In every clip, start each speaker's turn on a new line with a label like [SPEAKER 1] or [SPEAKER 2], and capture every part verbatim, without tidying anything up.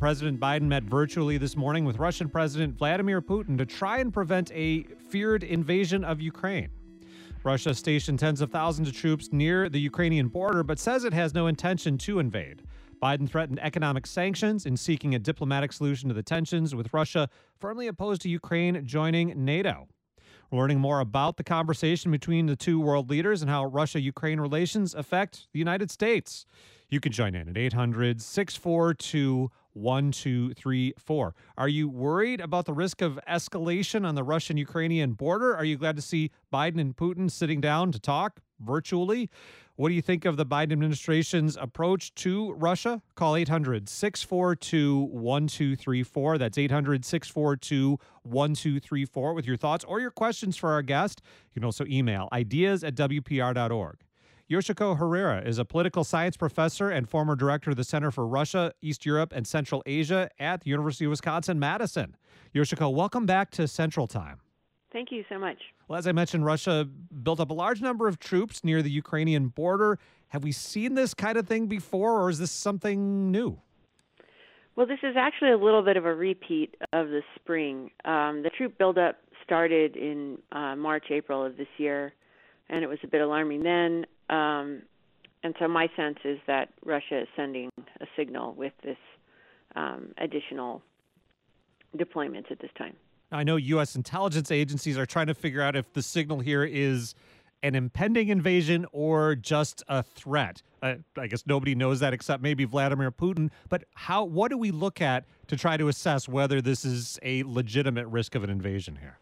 [SPEAKER 1] President Biden met virtually this morning with Russian President Vladimir Putin to try and prevent a feared invasion of Ukraine. Russia stationed tens of thousands of troops near the Ukrainian border, but says it has no intention to invade. Biden threatened economic sanctions in seeking a diplomatic solution to the tensions, with Russia firmly opposed to Ukraine joining NATO. We're learning more about the conversation between the two world leaders and how Russia-Ukraine relations affect the United States. You can join in at eight hundred, six four two, one two three four. Are you worried about the risk of escalation on the Russian-Ukrainian border? Are you glad to see Biden and Putin sitting down to talk virtually? What do you think of the Biden administration's approach to Russia? Call eight hundred, six four two, one two three four. That's eight hundred, six four two, one two three four with your thoughts or your questions for our guest. You can also email ideas at w p r dot org. Yoshiko Herrera is a political science professor and former director of the Center for Russia, East Europe, and Central Asia at the University of Wisconsin-Madison. Yoshiko, welcome back to Central Time.
[SPEAKER 2] Thank you so much.
[SPEAKER 1] Well, as I mentioned, Russia built up a large number of troops near the Ukrainian border. Have we seen this kind of thing before, or is this something new?
[SPEAKER 2] Well, this is actually a little bit of a repeat of the spring. Um, the troop buildup started in uh, March, April of this year, and it was a bit alarming then. Um, and so my sense is that Russia is sending a signal with this um, additional deployments at this time.
[SPEAKER 1] I know U S intelligence agencies are trying to figure out if the signal here is an impending invasion or just a threat. Uh, I guess nobody knows that except maybe Vladimir Putin. But how? What do we look at to try to assess whether this is a legitimate risk of an invasion here?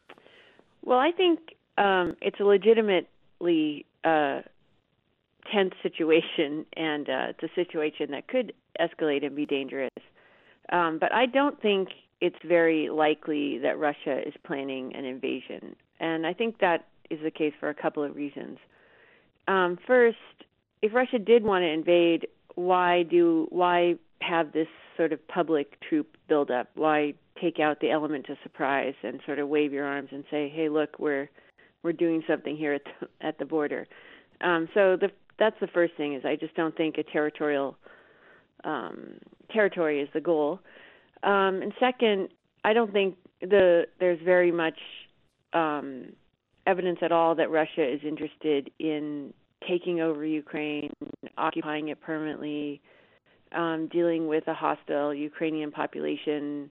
[SPEAKER 2] Well, I think um, it's a legitimately uh, tense situation, and uh, it's a situation that could escalate and be dangerous. Um, but I don't think it's very likely that Russia is planning an invasion. And I think that is the case for a couple of reasons. Um, first, if Russia did want to invade, why do why have this sort of public troop buildup? Why take out the element of surprise and sort of wave your arms and say, "Hey, look, we're we're doing something here at the, at the border." Um, so the, that's the first thing. Is I just don't think a territorial um, territory is the goal. Um, and second, I don't think the there's very much um, evidence at all that Russia is interested in taking over Ukraine, occupying it permanently, um, dealing with a hostile Ukrainian population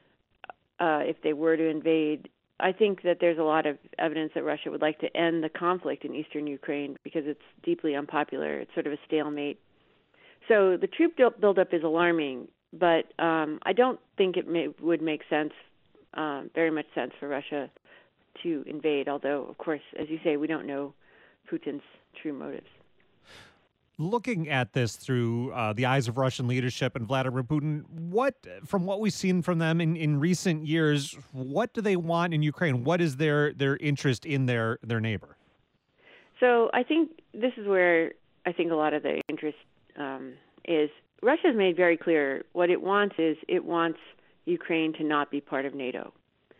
[SPEAKER 2] uh, if they were to invade. I think that there's a lot of evidence that Russia would like to end the conflict in eastern Ukraine because it's deeply unpopular. It's sort of a stalemate. So the troop buildup is alarming. But um, I don't think it may, would make sense, um, very much sense for Russia to invade, although, of course, as you say, we don't know Putin's true motives.
[SPEAKER 1] Looking at this through uh, the eyes of Russian leadership and Vladimir Putin, what, from what we've seen from them in, in recent years, what do they want in Ukraine? What is their, their interest in their, their neighbor?
[SPEAKER 2] So I think this is where I think a lot of the interest um, is. Russia has made very clear what it wants is it wants Ukraine to not be part of NATO.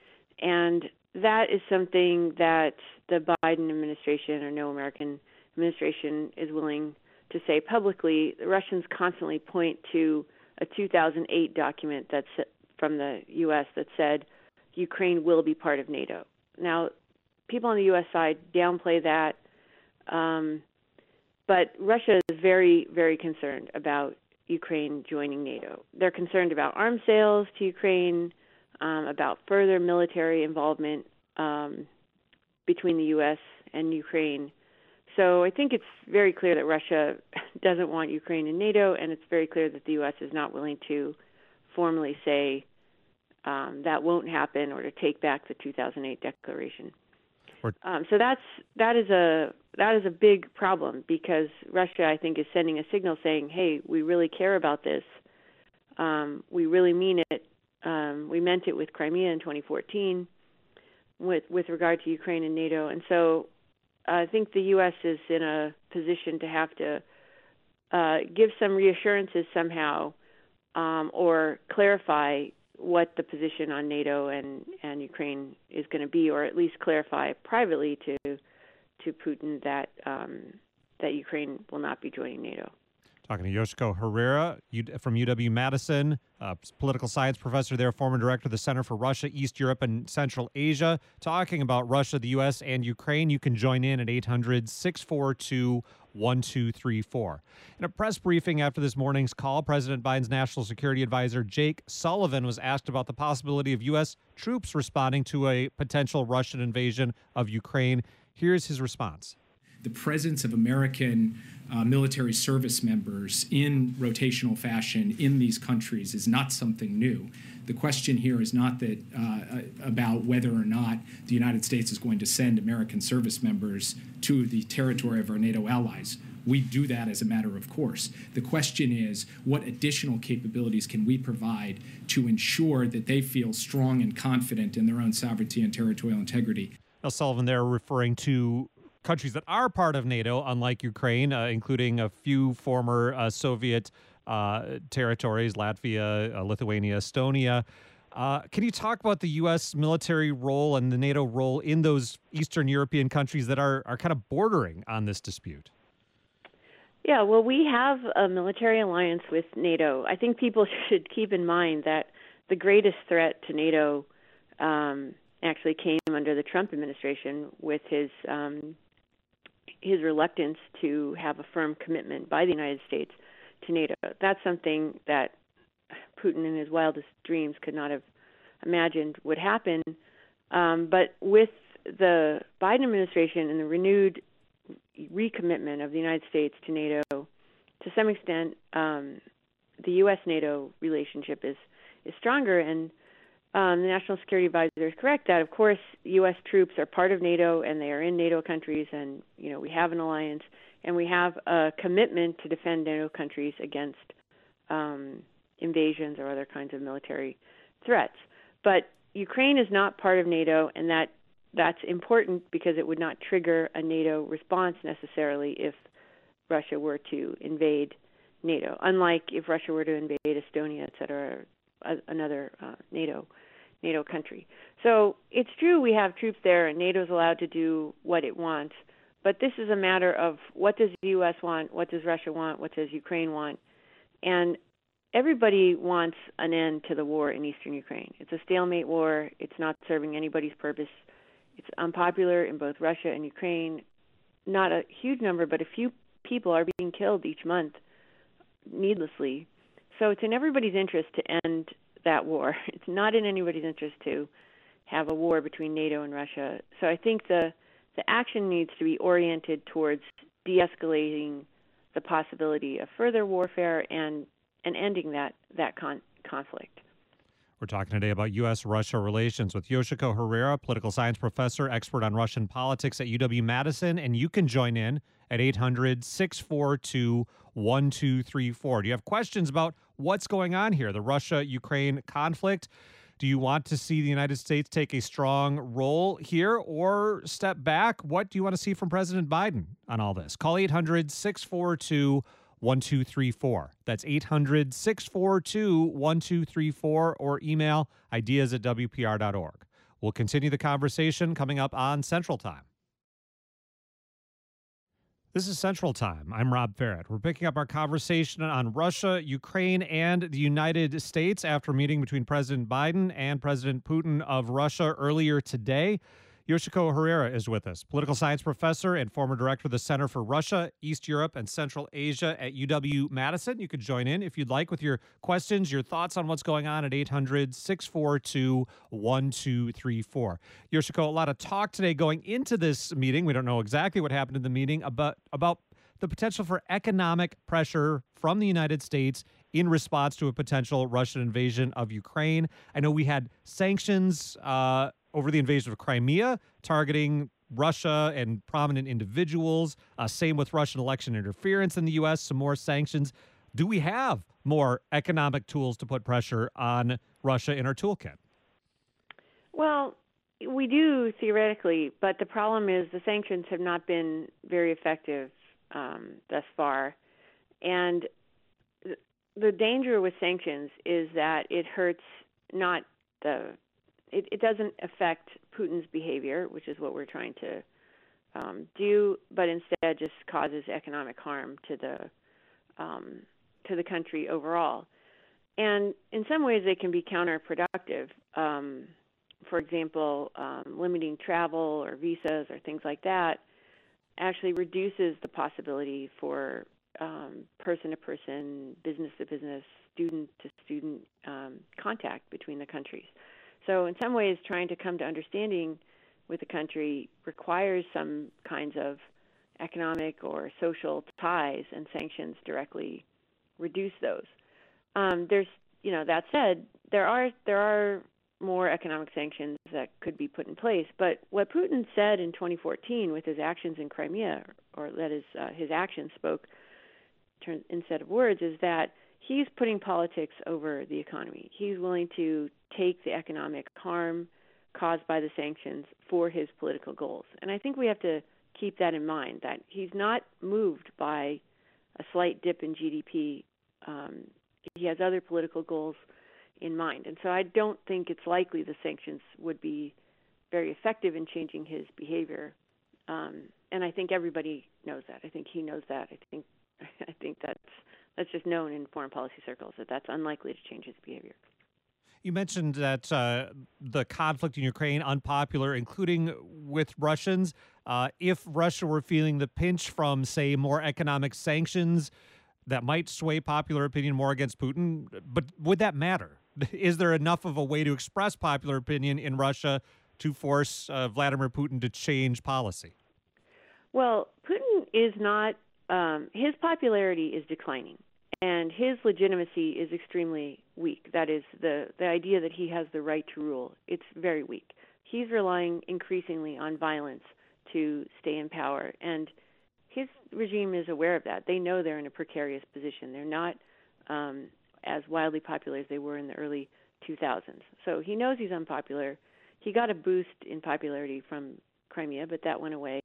[SPEAKER 2] And that is something that the Biden administration or no American administration is willing to say publicly. The Russians constantly point to a two thousand eight document that's from the U S that said Ukraine will be part of NATO. Now, people on the U S side downplay that, um, but Russia is very, very concerned about Ukraine joining NATO. They're concerned about arms sales to Ukraine, um, about further military involvement um, between the U S and Ukraine. So I think it's very clear that Russia doesn't want Ukraine in NATO, and it's very clear that the U S is not willing to formally say um, that won't happen or to take back the two thousand eight declaration. Um, so that's that is a that is a big problem because Russia, I think, is sending a signal saying, "Hey, we really care about this. Um, we really mean it. Um, we meant it with Crimea in twenty fourteen, with with regard to Ukraine and NATO." And so, I think the U S is in a position to have to uh, give some reassurances somehow, um, or clarify what the position on NATO and, and Ukraine is going to be, or at least clarify privately to to Putin that um, that Ukraine will not be joining NATO.
[SPEAKER 1] Talking to Yoshiko Herrera U- from U W-Madison, uh, political science professor there, former director of the Center for Russia, East Europe, and Central Asia, talking about Russia, the U S, and Ukraine. You can join in at eight hundred, six four two, one two three four. In a press briefing after this morning's call, President Biden's National Security Advisor Jake Sullivan was asked about the possibility of U S troops responding to a potential Russian invasion of Ukraine. Here's his response.
[SPEAKER 3] The presence of American uh, military service members in rotational fashion in these countries is not something new. The question here is not that uh, about whether or not the United States is going to send American service members to the territory of our NATO allies. We do that as a matter of course. The question is, what additional capabilities can we provide to ensure that they feel strong and confident in their own sovereignty and territorial integrity?
[SPEAKER 1] Now, Sullivan there referring to countries that are part of NATO, unlike Ukraine, uh, including a few former uh, Soviet uh, territories, Latvia, uh, Lithuania, Estonia. Uh, can you talk about the U S military role and the NATO role in those Eastern European countries that are, are kind of bordering on this dispute?
[SPEAKER 2] Yeah, well, we have a military alliance with NATO. I think people should keep in mind that the greatest threat to NATO um, actually came under the Trump administration with his um, his reluctance to have a firm commitment by the United States to NATO. That's something that Putin in his wildest dreams could not have imagined would happen. Um, but with the Biden administration and the renewed recommitment of the United States to NATO, to some extent, um, the U S NATO relationship is, is stronger. And Um, the National Security Advisor is correct that, of course, U S troops are part of NATO and they are in NATO countries, and you know we have an alliance and we have a commitment to defend NATO countries against um, invasions or other kinds of military threats. But Ukraine is not part of NATO, and that that's important because it would not trigger a NATO response necessarily if Russia were to invade NATO. Unlike if Russia were to invade Estonia, et cetera, another uh, NATO NATO country. So it's true we have troops there and NATO's allowed to do what it wants, but this is a matter of what does the U S want, what does Russia want, what does Ukraine want, and everybody wants an end to the war in eastern Ukraine. It's a stalemate war. It's not serving anybody's purpose. It's unpopular in both Russia and Ukraine. Not a huge number, but a few people are being killed each month needlessly. So it's in everybody's interest to end that war. It's not in anybody's interest to have a war between NATO and Russia. So I think the the action needs to be oriented towards de-escalating the possibility of further warfare and and ending that that con- conflict.
[SPEAKER 1] We're talking today about U S Russia relations with Yoshiko Herrera, political science professor, expert on Russian politics at U W-Madison, and you can join in at eight hundred, six four two, one two three four. Do you have questions about what's going on here, the Russia-Ukraine conflict? Do you want to see the United States take a strong role here or step back? What do you want to see from President Biden on all this? Call eight hundred, six four two, one two three four. That's eight hundred, six four two, one two three four, or email ideas at W P R dot org. We'll continue the conversation coming up on Central Time. This is Central Time. I'm Rob Farrett. We're picking up our conversation on Russia, Ukraine, and the United States after a meeting between President Biden and President Putin of Russia earlier today. Yoshiko Herrera is with us, political science professor and former director of the Center for Russia, East Europe, and Central Asia at U W-Madison. You could join in if you'd like with your questions, your thoughts on what's going on at eight hundred, six four two, one two three four. Yoshiko, a lot of talk today going into this meeting. We don't know exactly what happened in the meeting about, about the potential for economic pressure from the United States in response to a potential Russian invasion of Ukraine. I know we had sanctions uh, over the invasion of Crimea, targeting Russia and prominent individuals. Uh, same with Russian election interference in the U S, some more sanctions. Do we have more economic tools to put pressure on Russia in our toolkit?
[SPEAKER 2] Well, we do theoretically, but the problem is the sanctions have not been very effective um, thus far. And th- the danger with sanctions is that it hurts not the It, it doesn't affect Putin's behavior, which is what we're trying to um, do, but instead just causes economic harm to the um, to the country overall. And in some ways, they can be counterproductive. Um, for example, um, limiting travel or visas or things like that actually reduces the possibility for um, person-to-person, business-to-business, student-to-student um, contact between the countries. So in some ways, trying to come to understanding with the country requires some kinds of economic or social ties, and sanctions directly reduce those. Um, there's, you know, that said, there are there are more economic sanctions that could be put in place. But what Putin said in twenty fourteen with his actions in Crimea, or that is, uh, his actions spoke instead of words, is that he's putting politics over the economy. He's willing to take the economic harm caused by the sanctions for his political goals. And I think we have to keep that in mind, that he's not moved by a slight dip in G D P. Um, he has other political goals in mind. And so I don't think it's likely the sanctions would be very effective in changing his behavior. Um, and I think everybody knows that. I think he knows that. I think I think that's that's just known in foreign policy circles, that that's unlikely to change his behavior.
[SPEAKER 1] You mentioned that uh, the conflict in Ukraine, unpopular, including with Russians. Uh, if Russia were feeling the pinch from, say, more economic sanctions, that might sway popular opinion more against Putin. But would that matter? Is there enough of a way to express popular opinion in Russia to force uh, Vladimir Putin to change policy?
[SPEAKER 2] Well, Putin is not, um, his popularity is declining, and his legitimacy is extremely weak. That is, the, the idea that he has the right to rule, it's very weak. He's relying increasingly on violence to stay in power, and his regime is aware of that. They know they're in a precarious position. They're not um, as wildly popular as they were in the early two thousands. So he knows he's unpopular. He got a boost in popularity from Crimea, but that went away.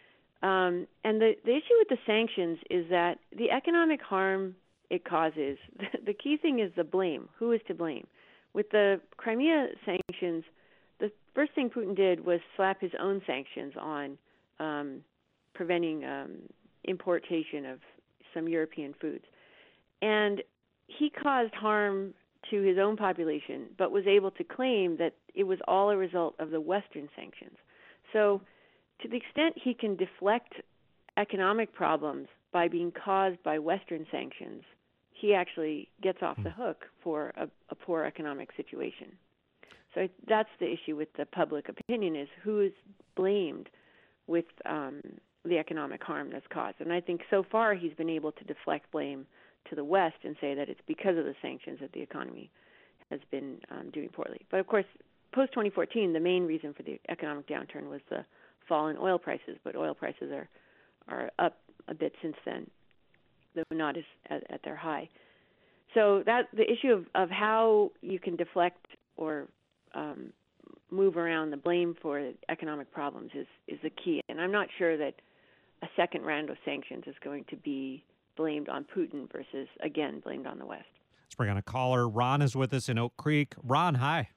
[SPEAKER 2] Um, and the, the issue with the sanctions is that the economic harm it causes, the key thing is the blame. Who is to blame? With the Crimea sanctions, the first thing Putin did was slap his own sanctions on um, preventing um, importation of some European foods. And he caused harm to his own population, but was able to claim that it was all a result of the Western sanctions. So to the extent he can deflect economic problems by being caused by Western sanctions, he actually gets off the hook for a, a poor economic situation. So that's the issue with the public opinion, is who is blamed with um, the economic harm that's caused. And I think so far he's been able to deflect blame to the West and say that it's because of the sanctions that the economy has been um, doing poorly. But of course, post twenty fourteen, the main reason for the economic downturn was the fall in oil prices, but oil prices are, are up a bit since then, though not as, at, at their high. So that the issue of, of how you can deflect or um, move around the blame for economic problems is, is the key. And I'm not sure that a second round of sanctions is going to be blamed on Putin versus, again, blamed on the West.
[SPEAKER 1] Let's bring on a caller. Ron is with us in Oak Creek. Ron, hi.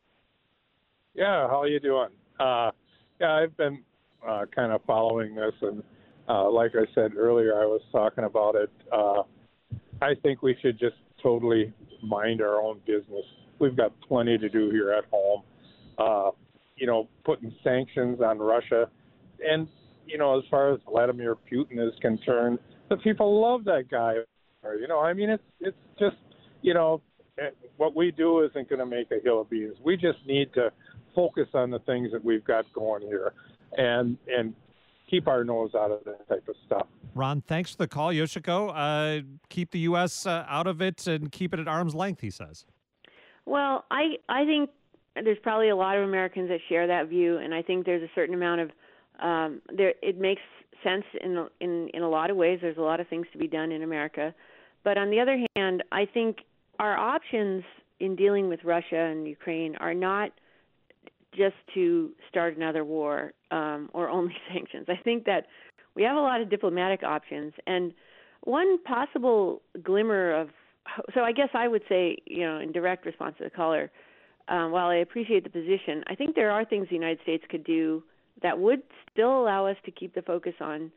[SPEAKER 4] Yeah, how are you doing? Uh, yeah, I've been uh, kind of following this, and uh, like I said earlier, I was talking about it. Uh, I think we should just totally mind our own business. We've got plenty to do here at home. Uh, you know, putting sanctions on Russia. And, you know, as far as Vladimir Putin is concerned, the people love that guy. You know, I mean, it's it's just, you know, what we do isn't going to make a hill of beans. We just need to focus on the things that we've got going here and and keep our nose out of that type of stuff.
[SPEAKER 1] Ron, thanks for the call. Yoshiko, uh, keep the U S uh, out of it and keep it at arm's length, he says.
[SPEAKER 2] Well, I, I think there's probably a lot of Americans that share that view, and I think there's a certain amount of um, there. It makes sense in in in a lot of ways. There's a lot of things to be done in America, but on the other hand, I think our options in dealing with Russia and Ukraine are not just to start another war um, or only sanctions. I think that we have a lot of diplomatic options, and one possible glimmer of so I guess I would say, you know, in direct response to the caller, um, while I appreciate the position, I think there are things the United States could do that would still allow us to keep the focus on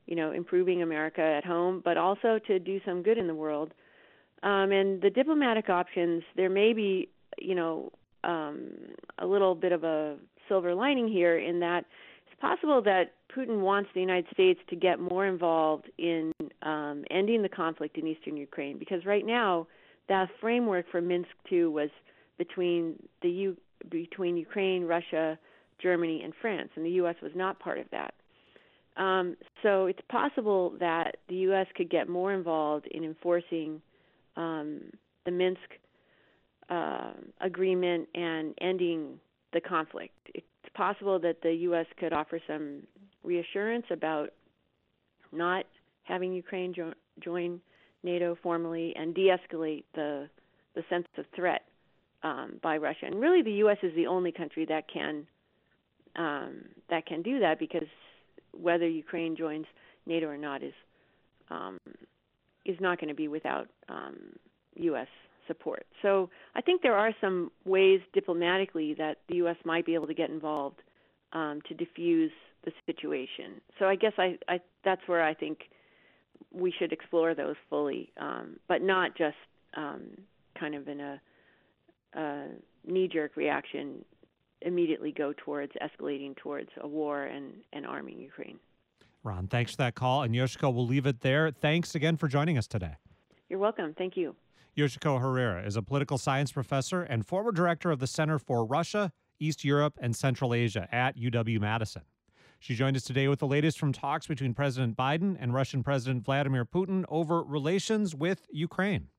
[SPEAKER 2] you know, improving America at home, but also to do some good in the world. Um, and the diplomatic options, there may be, you know, um, a little bit of a silver lining here in that it's possible that Putin wants the United States to get more involved in um, ending the conflict in eastern Ukraine, because right now that framework for Minsk two was between the U- between Ukraine, Russia, Germany, and France, and the U S was not part of that. Um, so it's possible that the U S could get more involved in enforcing um, the Minsk uh, agreement and ending the conflict. It's possible that the U S could offer some reassurance about not having Ukraine jo- join NATO formally and de-escalate the the sense of threat um, by Russia. And really, the U S is the only country that can um, that can do that, because whether Ukraine joins NATO or not is um, is not going to be without um, U S support. So I think there are some ways diplomatically that the U S might be able to get involved um, to diffuse the situation. So I guess I, I that's where I think we should explore those fully, um, but not just um, kind of in a, a knee-jerk reaction, immediately go towards escalating towards a war and, and arming Ukraine.
[SPEAKER 1] Ron, thanks for that call. And Yoshiko, we'll leave it there. Thanks again for joining us today.
[SPEAKER 2] You're welcome. Thank you.
[SPEAKER 1] Yoshiko Herrera is a political science professor and former director of the Center for Russia, East Europe, and Central Asia at U W-Madison. She joined us today with the latest from talks between President Biden and Russian President Vladimir Putin over relations with Ukraine.